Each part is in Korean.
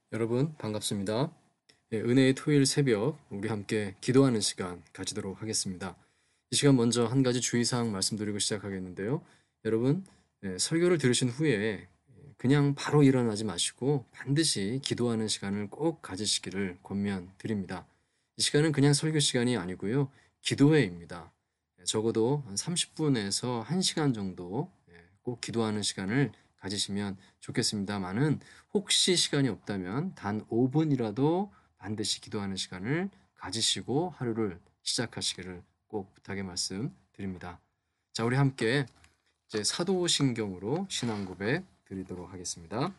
여러분 반갑습니다. 은혜의 토요일 새벽 우리 함께 기도하는 시간 가지도록 하겠습니다. 이 시간 먼저 한 가지 주의사항 말씀드리고 시작하겠는데요. 여러분 설교를 들으신 후에 그냥 바로 일어나지 마시고 반드시 기도하는 시간을 꼭 가지시기를 권면드립니다. 이 시간은 그냥 설교 시간이 아니고요. 기도회입니다. 적어도 한 30분에서 1시간 정도 꼭 기도하는 시간을 가지시면 좋겠습니다만은 혹시 시간이 없다면 단 5분이라도 반드시 기도하는 시간을 가지시고 하루를 시작하시기를 꼭 부탁의 말씀 드립니다. 자, 우리 함께 이제 사도신경으로 신앙 고백 드리도록 하겠습니다.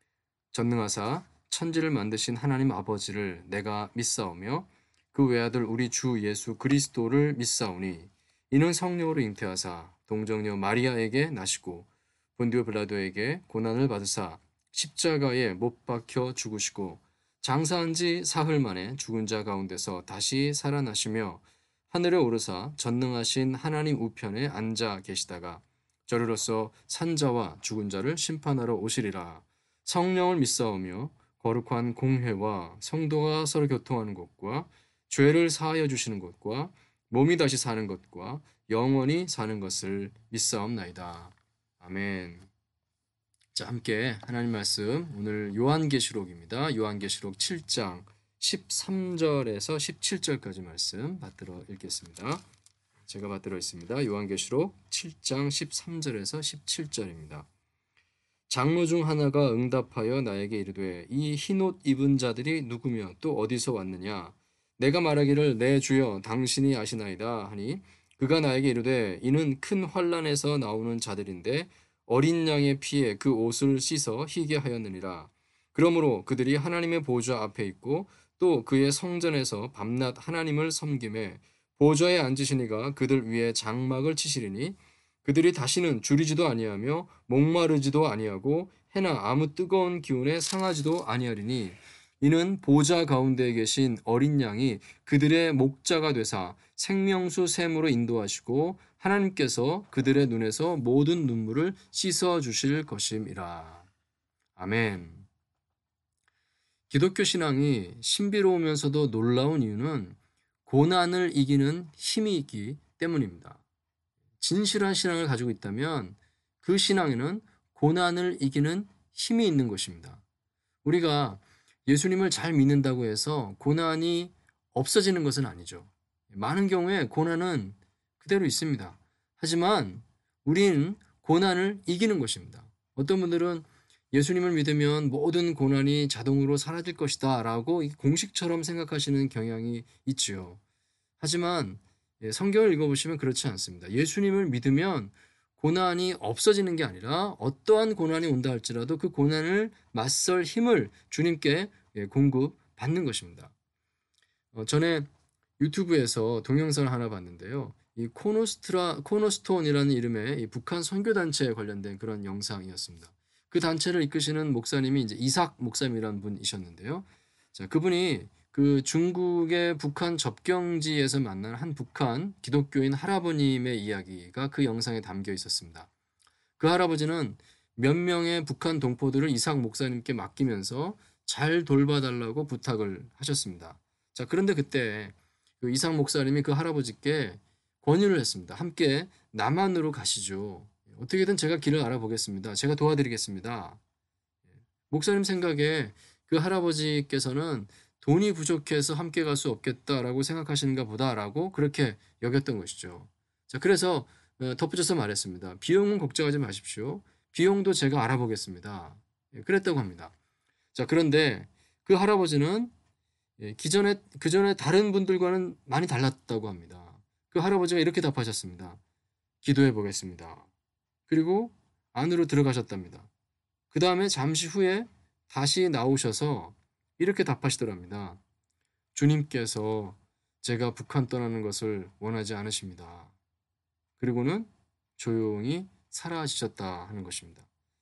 전능하사 천지를 만드신 하나님 아버지를 내가 믿사오며 그 외아들 우리 주 예수 그리스도를 믿사오니 이는 성령으로 잉태하사 동정녀 마리아에게 나시고 본디오 빌라도에게 고난을 받으사 십자가에 못 박혀 죽으시고 장사한 지 사흘 만에 죽은 자 가운데서 다시 살아나시며 하늘에 오르사 전능하신 하나님 우편에 앉아 계시다가 저리로서 산자와 죽은 자를 심판하러 오시리라. 성령을 믿사오며 거룩한 공회와 성도가 서로 교통하는 것과 죄를 사하여 주시는 것과 몸이 다시 사는 것과 영원히 사는 것을 믿사옵나이다. 아멘. 자, 함께 하나님 말씀 오늘 요한계시록입니다. 요한계시록 7장 13절에서 17절까지 말씀 받들어 읽겠습니다. 제가 받들어 있습니다. 요한계시록 7장 13절에서 17절입니다. 장로 중 하나가 응답하여 나에게 이르되 이 흰옷 입은 자들이 누구며 또 어디서 왔느냐? 내가 말하기를 내 주여 당신이 아시나이다 하니 그가 나에게 이르되 이는 큰 환난에서 나오는 자들인데 어린 양의 피에 그 옷을 씻어 희게 하였느니라. 그러므로 그들이 하나님의 보좌 앞에 있고 또 그의 성전에서 밤낮 하나님을 섬김에 보좌에 앉으신 이가 그들 위에 장막을 치시리니 그들이 다시는 주리지도 아니하며 목마르지도 아니하고 해나 아무 뜨거운 기운에 상하지도 아니하리니 이는 보좌 가운데 계신 어린 양이 그들의 목자가 되사 생명수 샘으로 인도하시고 하나님께서 그들의 눈에서 모든 눈물을 씻어 주실 것임이라. 아멘. 기독교 신앙이 신비로우면서도 놀라운 이유는 고난을 이기는 힘이 있기 때문입니다. 진실한 신앙을 가지고 있다면 그 신앙에는 고난을 이기는 힘이 있는 것입니다. 우리가 예수님을 잘 믿는다고 해서 고난이 없어지는 것은 아니죠. 많은 경우에 고난은 그대로 있습니다. 하지만 우리는 고난을 이기는 것입니다. 어떤 분들은 예수님을 믿으면 모든 고난이 자동으로 사라질 것이다 라고 공식처럼 생각하시는 경향이 있지요. 하지만 성경을 읽어보시면 그렇지 않습니다. 예수님을 믿으면 고난이 없어지는 게 아니라 어떠한 고난이 온다 할지라도 그 고난을 맞설 힘을 주님께 공급받는 것입니다. 전에 유튜브에서 동영상을 하나 봤는데요. 이 코너스톤이라는 이름의 이 북한 선교단체에 관련된 그런 영상이었습니다. 그 단체를 이끄시는 목사님이 이제 이삭 목사님이라는 분이셨는데요. 자, 그분이 그 중국의 북한 접경지에서 만난 한 북한 기독교인 할아버님의 이야기가 그 영상에 담겨 있었습니다. 그 할아버지는 몇 명의 북한 동포들을 이삭 목사님께 맡기면서 잘 돌봐달라고 부탁을 하셨습니다. 자, 그런데 그때 그 이삭 목사님이 그 할아버지께 권유를 했습니다. 함께 남한으로 가시죠. 어떻게든 제가 길을 알아보겠습니다. 제가 도와드리겠습니다. 목사님 생각에 그 할아버지께서는 돈이 부족해서 함께 갈 수 없겠다라고 생각하시는가 보다라고 그렇게 여겼던 것이죠. 자, 그래서 덧붙여서 말했습니다. 비용은 걱정하지 마십시오. 비용도 제가 알아보겠습니다. 그랬다고 합니다. 자, 그런데 그 할아버지는 그전에 다른 분들과는 많이 달랐다고 합니다. 그 할아버지가 이렇게 답하셨습니다. 기도해 보겠습니다. 그리고 안으로 들어가셨답니다. 그 다음에 잠시 후에 다시 나오셔서 이렇게 답하시더랍니다. 주님께서 제가 북한 떠나는 것을 원하지 않으십니다. 그리고는 조용히 사라지셨다 하는 것입니다.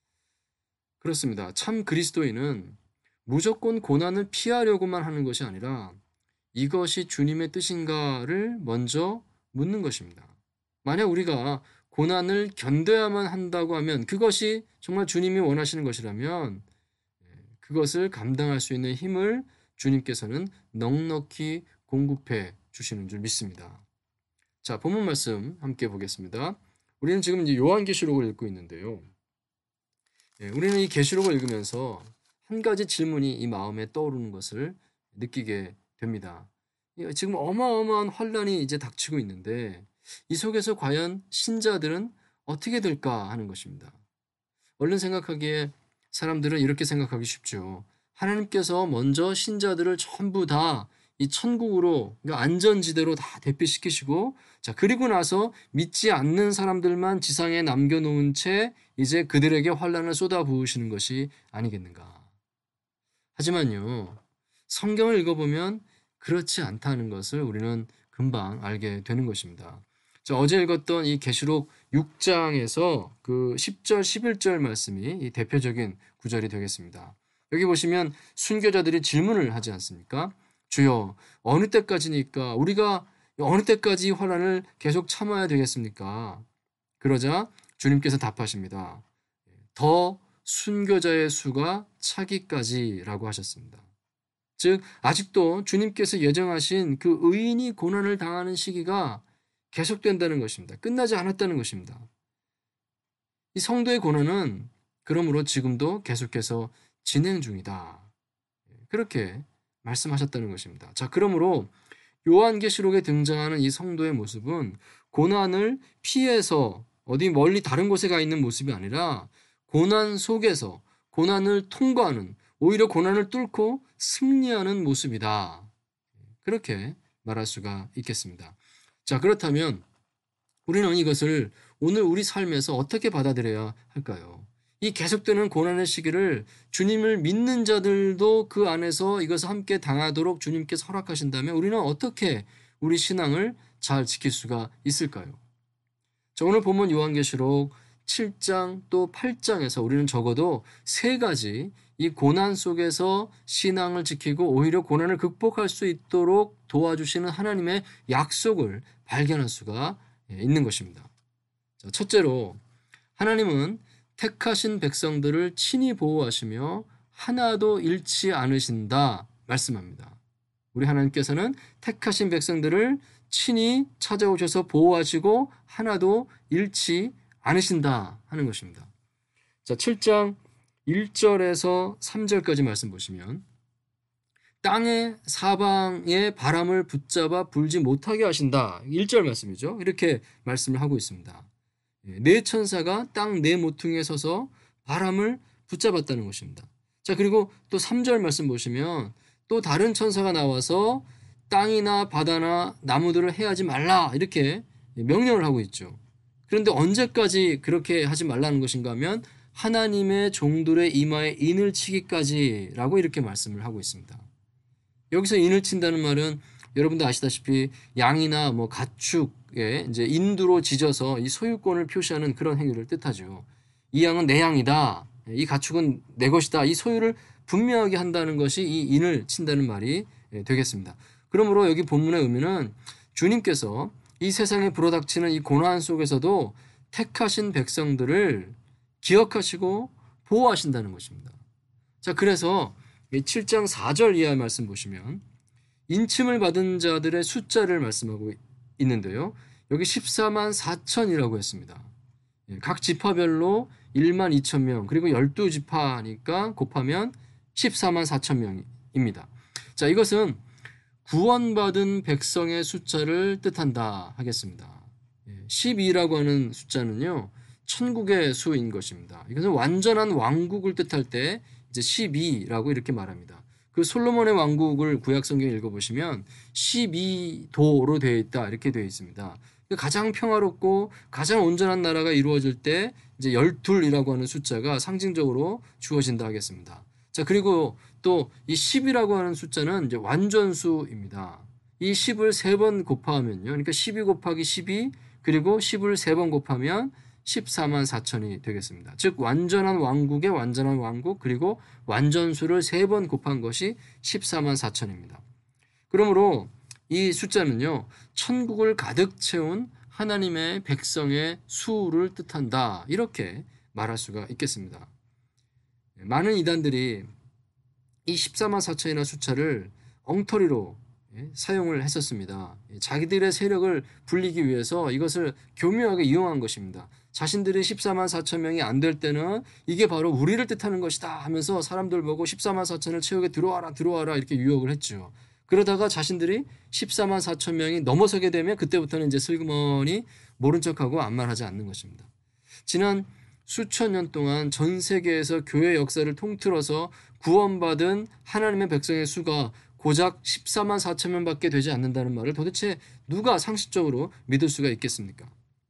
그렇습니다. 참 그리스도인은 무조건 고난을 피하려고만 하는 것이 아니라 이것이 주님의 뜻인가를 먼저 묻는 것입니다. 만약 우리가 고난을 견뎌야만 한다고 하면 그것이 정말 주님이 원하시는 것이라면 그것을 감당할 수 있는 힘을 주님께서는 넉넉히 공급해 주시는 줄 믿습니다. 자, 본문 말씀 함께 보겠습니다. 우리는 지금 이제 요한계시록을 읽고 있는데요. 우리는 이 계시록을 읽으면서 한 가지 질문이 이 마음에 떠오르는 것을 느끼게 됩니다. 지금 어마어마한 환란이 이제 닥치고 있는데 이 속에서 과연 신자들은 어떻게 될까 하는 것입니다. 얼른 생각하기에 사람들은 이렇게 생각하기 쉽죠. 하나님께서 먼저 신자들을 전부 다 이 천국으로, 그러니까 안전지대로 다 대피시키시고, 자, 그리고 나서 믿지 않는 사람들만 지상에 남겨놓은 채 이제 그들에게 환란을 쏟아부으시는 것이 아니겠는가. 하지만요, 성경을 읽어보면 그렇지 않다는 것을 우리는 금방 알게 되는 것입니다. 자, 어제 읽었던 이 계시록 6장에서 그 10절, 11절 말씀이 이 대표적인 구절이 되겠습니다. 여기 보시면 순교자들이 질문을 하지 않습니까? 주여, 어느 때까지니까 우리가 어느 때까지 환난을 계속 참아야 되겠습니까? 그러자 주님께서 답하십니다. 더 순교자의 수가 차기까지라고 하셨습니다. 즉 아직도 주님께서 예정하신 그 의인이 고난을 당하는 시기가 계속된다는 것입니다. 끝나지 않았다는 것입니다. 이 성도의 고난은 그러므로 지금도 계속해서 진행 중이다. 그렇게 말씀하셨다는 것입니다. 자, 그러므로 요한계시록에 등장하는 이 성도의 모습은 고난을 피해서 어디 멀리 다른 곳에 가 있는 모습이 아니라 고난 속에서 고난을 통과하는, 오히려 고난을 뚫고 승리하는 모습이다. 그렇게 말할 수가 있겠습니다. 자, 그렇다면 우리는 이것을 오늘 우리 삶에서 어떻게 받아들여야 할까요? 이 계속되는 고난의 시기를 주님을 믿는 자들도 그 안에서 이것을 함께 당하도록 주님께서 허락하신다면 우리는 어떻게 우리 신앙을 잘 지킬 수가 있을까요? 자, 오늘 본문 요한계시록 7장 또 8장에서 우리는 적어도 세 가지 이 고난 속에서 신앙을 지키고 오히려 고난을 극복할 수 있도록 도와주시는 하나님의 약속을 발견할 수가 있는 것입니다. 자, 첫째로 하나님은 택하신 백성들을 친히 보호하시며 하나도 잃지 않으신다 말씀합니다. 우리 하나님께서는 택하신 백성들을 친히 찾아오셔서 보호하시고 하나도 잃지 않으신다 하는 것입니다. 자, 7장 1절에서 3절까지 말씀 보시면 땅의 사방에 바람을 붙잡아 불지 못하게 하신다. 1절 말씀이죠. 이렇게 말씀을 하고 있습니다. 네 천사가 땅 네 모퉁이에 서서 바람을 붙잡았다는 것입니다. 자, 그리고 또 3절 말씀 보시면 또 다른 천사가 나와서 땅이나 바다나 나무들을 해하지 말라 이렇게 명령을 하고 있죠. 그런데 언제까지 그렇게 하지 말라는 것인가 하면 하나님의 종들의 이마에 인을 치기까지라고 이렇게 말씀을 하고 있습니다. 여기서 인을 친다는 말은 여러분도 아시다시피 양이나 뭐 가축에 이제 인두로 짖어서 이 소유권을 표시하는 그런 행위를 뜻하죠. 이 양은 내 양이다. 이 가축은 내 것이다. 이 소유를 분명하게 한다는 것이 이 인을 친다는 말이 되겠습니다. 그러므로 여기 본문의 의미는 주님께서 이 세상에 불어닥치는 이 고난 속에서도 택하신 백성들을 기억하시고 보호하신다는 것입니다. 자, 그래서 7장 4절 이하의 말씀 보시면 인침을 받은 자들의 숫자를 말씀하고 있는데요. 여기 14만 4천이라고 했습니다. 각 지파별로 1만 2천 명, 그리고 12지파니까 곱하면 14만 4천 명입니다. 자, 이것은 구원받은 백성의 숫자를 뜻한다 하겠습니다. 12라고 하는 숫자는요, 천국의 수인 것입니다. 이것은 완전한 왕국을 뜻할 때 이제 12라고 이렇게 말합니다. 그 솔로몬의 왕국을 구약성경 읽어보시면 12도로 되어 있다 이렇게 되어 있습니다. 가장 평화롭고 가장 온전한 나라가 이루어질 때 이제 12이라고 하는 숫자가 상징적으로 주어진다 하겠습니다. 자, 그리고 또 이 10이라고 하는 숫자는 이제 완전수입니다. 이 10을 3번 곱하면요. 그러니까 12 곱하기 12 그리고 10을 3번 곱하면 14만 4천이 되겠습니다. 즉 완전한 왕국의 완전한 왕국 그리고 완전수를 3번 곱한 것이 14만 4천입니다. 그러므로 이 숫자는요. 천국을 가득 채운 하나님의 백성의 수를 뜻한다. 이렇게 말할 수가 있겠습니다. 많은 이단들이 이 14만 4천이라는 숫자를 엉터리로 사용을 했었습니다. 자기들의 세력을 불리기 위해서 이것을 교묘하게 이용한 것입니다. 자신들이 14만 4천 명이 안 될 때는 이게 바로 우리를 뜻하는 것이다 하면서 사람들 보고 14만 4천을 채우게 들어와라 이렇게 유혹을 했죠. 그러다가 자신들이 14만 4천 명이 넘어서게 되면 그때부터는 이제 슬그머니 모른 척하고 아무 말 하지 않는 것입니다. 지난 수천 년 동안 전 세계에서 교회 역사를 통틀어서 구원받은 하나님의 백성의 수가 고작 14만 4천 명밖에 되지 않는다는 말을 도대체 누가 상식적으로 믿을 수가 있겠습니까?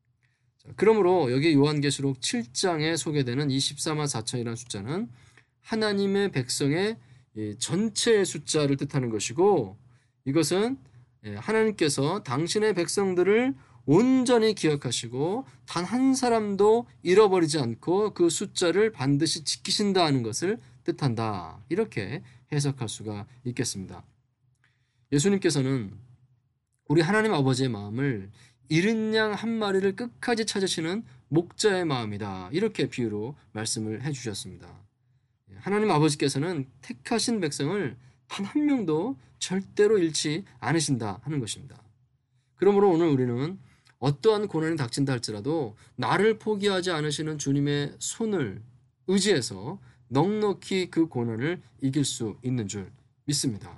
그러므로 여기 요한계시록 7장에 소개되는 이 14만 4천이라는 숫자는 하나님의 백성의 전체의 숫자를 뜻하는 것이고, 이것은 하나님께서 당신의 백성들을 온전히 기억하시고 단 한 사람도 잃어버리지 않고 그 숫자를 반드시 지키신다는 것을 뜻한다. 이렇게 해석할 수가 있겠습니다. 예수님께서는 우리 하나님 아버지의 마음을 잃은 양 한 마리를 끝까지 찾으시는 목자의 마음이다. 이렇게 비유로 말씀을 해주셨습니다. 하나님 아버지께서는 택하신 백성을 단 한 명도 절대로 잃지 않으신다 하는 것입니다. 그러므로 오늘 우리는 어떠한 고난이 닥친다 할지라도 나를 포기하지 않으시는 주님의 손을 의지해서 넉넉히 그 고난을 이길 수 있는 줄 믿습니다.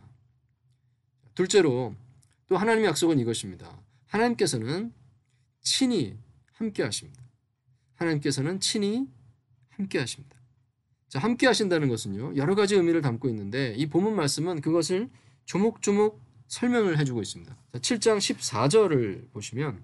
둘째로 또 하나님의 약속은 이것입니다. 하나님께서는 친히 함께 하십니다. 하나님께서는 친히 함께 하십니다. 자, 함께 하신다는 것은요, 여러 가지 의미를 담고 있는데 이 본문 말씀은 그것을 조목조목 설명을 해주고 있습니다. 자, 7장 14절을 보시면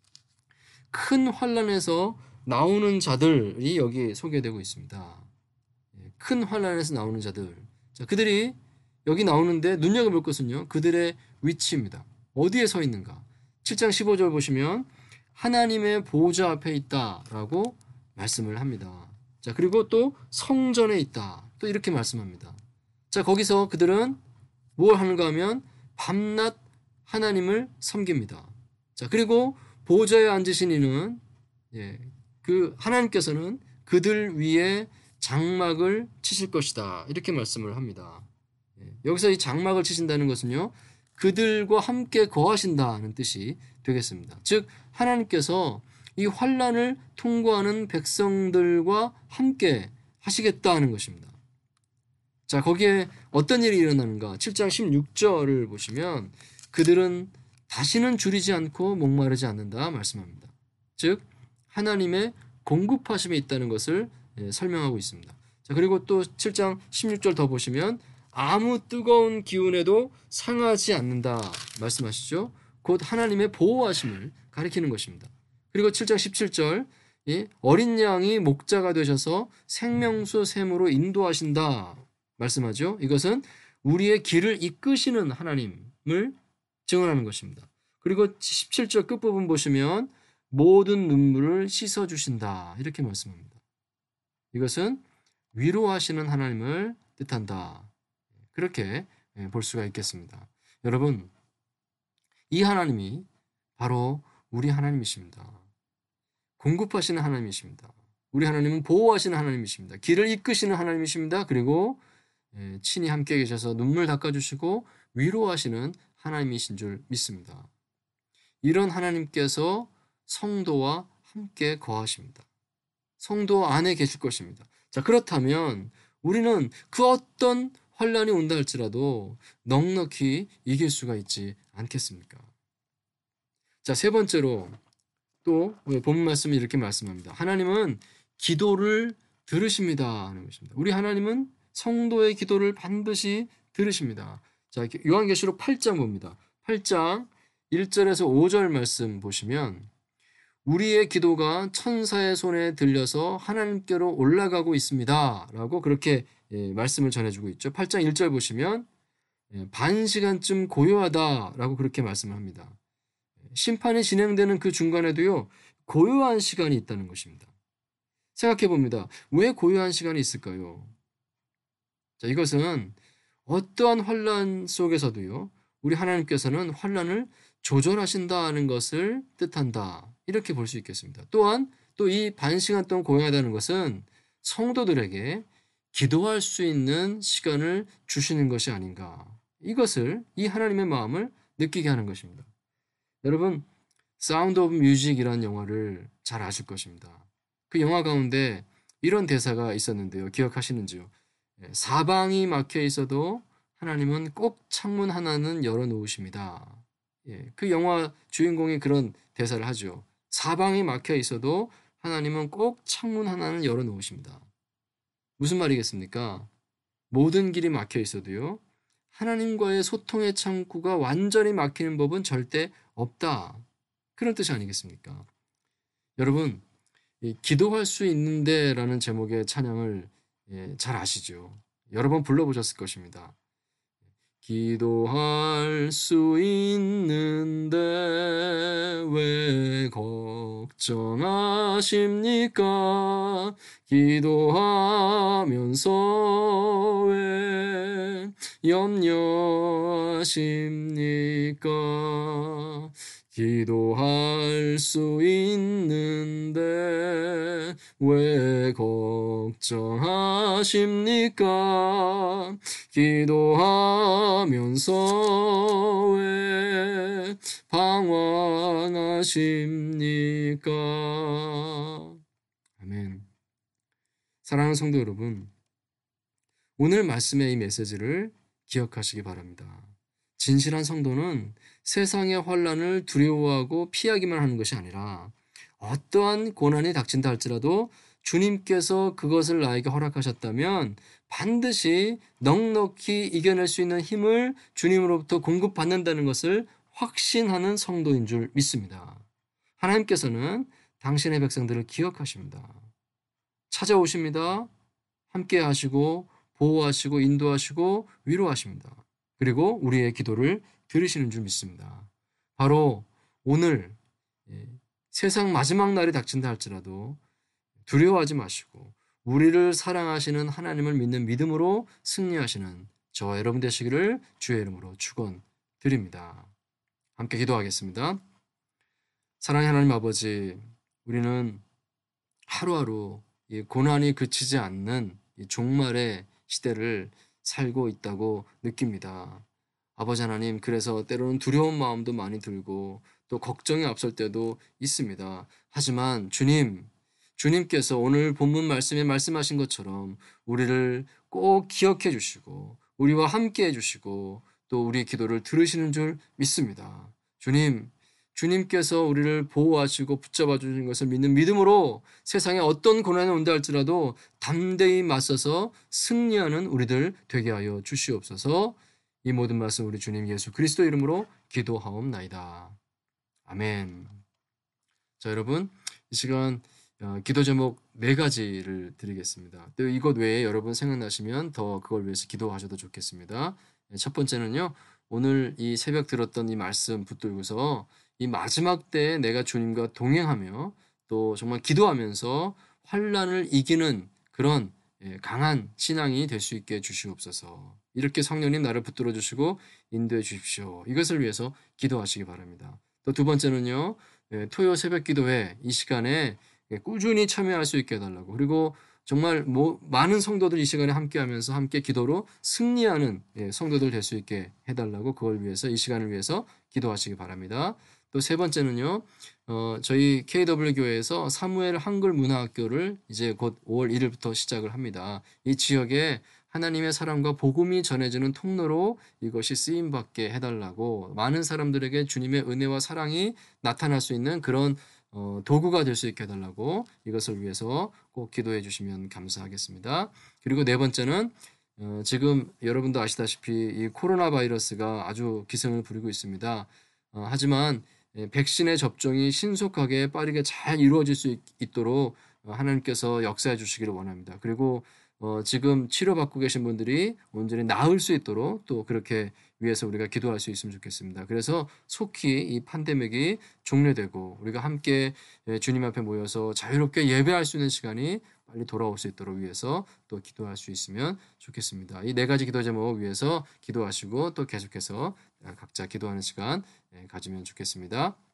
큰 환난에서 나오는 자들이 여기 소개되고 있습니다. 큰 환난에서 나오는 자들. 자, 그들이 여기 나오는데 눈여겨볼 것은요, 그들의 위치입니다. 어디에 서 있는가? 7장 15절 보시면 하나님의 보호자 앞에 있다라고 말씀을 합니다. 자, 그리고 또 성전에 있다. 또 이렇게 말씀합니다. 자, 거기서 그들은 뭘 하는가 하면 밤낮 하나님을 섬깁니다. 자, 그리고 보호자에 앉으신 이는 그 하나님께서는 그들 위에 장막을 치실 것이다. 이렇게 말씀을 합니다. 여기서 이 장막을 치신다는 것은요, 그들과 함께 거하신다는 뜻이 되겠습니다. 즉 하나님께서 이 환난을 통과하는 백성들과 함께 하시겠다는 것입니다. 자, 거기에 어떤 일이 일어나는가? 7장 16절을 보시면 그들은 다시는 줄이지 않고 목마르지 않는다 말씀합니다. 즉 하나님의 공급하심에 있다는 것을 설명하고 있습니다. 자, 그리고 또 7장 16절 더 보시면 아무 뜨거운 기운에도 상하지 않는다 말씀하시죠. 곧 하나님의 보호하심을 가리키는 것입니다. 그리고 7장 17절 어린 양이 목자가 되셔서 생명수 샘으로 인도하신다 말씀하죠. 이것은 우리의 길을 이끄시는 하나님을 증언하는 것입니다. 그리고 17절 끝부분 보시면 모든 눈물을 씻어주신다 이렇게 말씀합니다. 이것은 위로하시는 하나님을 뜻한다. 그렇게 볼 수가 있겠습니다. 여러분, 이 하나님이 바로 우리 하나님이십니다. 공급하시는 하나님이십니다. 우리 하나님은 보호하시는 하나님이십니다. 길을 이끄시는 하나님이십니다. 그리고 친히 함께 계셔서 눈물 닦아주시고 위로하시는 하나님이신 줄 믿습니다. 이런 하나님께서 성도와 함께 거하십니다. 성도 안에 계실 것입니다. 자, 그렇다면 우리는 그 어떤 환난이 온다 할지라도 넉넉히 이길 수가 있지 않겠습니까? 자, 세 번째로 또 본문 말씀이 이렇게 말씀합니다. 하나님은 기도를 들으십니다 하는 것입니다. 우리 하나님은 성도의 기도를 반드시 들으십니다. 자, 요한계시록 8장 봅니다. 8장 1절에서 5절 말씀 보시면 우리의 기도가 천사의 손에 들려서 하나님께로 올라가고 있습니다 라고 그렇게 말씀을 전해주고 있죠. 8장 1절 보시면 반 시간쯤 고요하다 라고 그렇게 말씀을 합니다. 심판이 진행되는 그 중간에도요, 고요한 시간이 있다는 것입니다. 생각해 봅니다. 왜 고요한 시간이 있을까요? 자, 이것은 어떠한 환난 속에서도요, 우리 하나님께서는 환난을 조절하신다는 것을 뜻한다. 이렇게 볼 수 있겠습니다. 또한 또 이 반 시간 동안 고요하다는 것은 성도들에게 기도할 수 있는 시간을 주시는 것이 아닌가. 이것을, 이 하나님의 마음을 느끼게 하는 것입니다. 여러분, 사운드 오브 뮤직이라는 영화를 잘 아실 것입니다. 그 영화 가운데 이런 대사가 있었는데요. 기억하시는지요? 사방이 막혀 있어도 하나님은 꼭 창문 하나는 열어놓으십니다. 그 영화 주인공이 그런 대사를 하죠. 사방이 막혀 있어도 하나님은 꼭 창문 하나는 열어놓으십니다. 무슨 말이겠습니까? 모든 길이 막혀 있어도요. 하나님과의 소통의 창구가 완전히 막히는 법은 절대 없다. 그런 뜻이 아니겠습니까? 여러분, 기도할 수 있는데라는 제목의 찬양을 잘 아시죠? 여러 번 불러보셨을 것입니다. 기도할 수 있는데 왜 걱정하십니까? 기도하면서 왜 염려하십니까? 기도할 수 있는데 왜 걱정하십니까? 기도하면서 왜 방황하십니까? 아멘. 사랑하는 성도 여러분, 오늘 말씀의 이 메시지를 기억하시기 바랍니다. 진실한 성도는 세상의 환난을 두려워하고 피하기만 하는 것이 아니라 어떠한 고난이 닥친다 할지라도 주님께서 그것을 나에게 허락하셨다면 반드시 넉넉히 이겨낼 수 있는 힘을 주님으로부터 공급받는다는 것을 확신하는 성도인 줄 믿습니다. 하나님께서는 당신의 백성들을 기억하십니다. 찾아오십니다. 함께 하시고 보호하시고 인도하시고 위로하십니다. 그리고 우리의 기도를 들으시는 줄 믿습니다. 바로 오늘 세상 마지막 날이 닥친다 할지라도 두려워하지 마시고 우리를 사랑하시는 하나님을 믿는 믿음으로 승리하시는 저와 여러분 되시기를 주의 이름으로 축원드립니다. 함께 기도하겠습니다. 사랑의 하나님 아버지, 우리는 하루하루 이 고난이 그치지 않는 이 종말의 시대를 살고 있다고 느낍니다. 아버지 하나님, 그래서 때로는 두려운 마음도 많이 들고 또 걱정이 앞설 때도 있습니다. 하지만 주님께서 오늘 본문 말씀에 말씀하신 것처럼 우리를 꼭 기억해 주시고 우리와 함께 해 주시고 또 우리의 기도를 들으시는 줄 믿습니다. 주님께서 우리를 보호하시고 붙잡아 주신 것을 믿는 믿음으로 세상에 어떤 고난이 온다 할지라도 담대히 맞서서 승리하는 우리들 되게 하여 주시옵소서. 이 모든 말씀 우리 주님 예수 그리스도 이름으로 기도하옵나이다. 아멘. 자, 여러분, 이 시간 기도 제목 4가지를 드리겠습니다. 또 이것 외에 여러분 생각나시면 더 그걸 위해서 기도하셔도 좋겠습니다. 첫 번째는요, 오늘 이 새벽 들었던 이 말씀 붙들고서 이 마지막 때에 내가 주님과 동행하며 또 정말 기도하면서 환난을 이기는 그런 강한 신앙이 될 수 있게 주시옵소서. 이렇게 성령님 나를 붙들어 주시고 인도해 주십시오. 이것을 위해서 기도하시기 바랍니다. 또 두 번째는요, 토요 새벽 기도회 이 시간에 꾸준히 참여할 수 있게 해달라고, 그리고 정말 많은 성도들 이 시간에 함께하면서 함께 기도로 승리하는 성도들 될 수 있게 해달라고, 그걸 위해서 이 시간을 위해서 기도하시기 바랍니다. 또 세 번째는요, 저희 KW 교회에서 사무엘 한글 문화학교를 이제 곧 5월 1일부터 시작을 합니다. 이 지역에 하나님의 사랑과 복음이 전해지는 통로로 이것이 쓰임받게 해달라고, 많은 사람들에게 주님의 은혜와 사랑이 나타날 수 있는 그런 도구가 될 수 있게 해달라고, 이것을 위해서 꼭 기도해 주시면 감사하겠습니다. 그리고 네 번째는 지금 여러분도 아시다시피 이 코로나 바이러스가 아주 기승을 부리고 있습니다. 하지만 백신의 접종이 신속하게 빠르게 잘 이루어질 수 있도록 하나님께서 역사해 주시기를 원합니다. 그리고 지금 치료받고 계신 분들이 온전히 나을 수 있도록 또 그렇게 위해서 우리가 기도할 수 있으면 좋겠습니다. 그래서 속히 이 팬데믹이 종료되고 우리가 함께 주님 앞에 모여서 자유롭게 예배할 수 있는 시간이 빨리 돌아올 수 있도록 위해서 또 기도할 수 있으면 좋겠습니다. 이 4가지 기도 제목 위해서 기도하시고 또 계속해서 각자 기도하는 시간 가지면 좋겠습니다.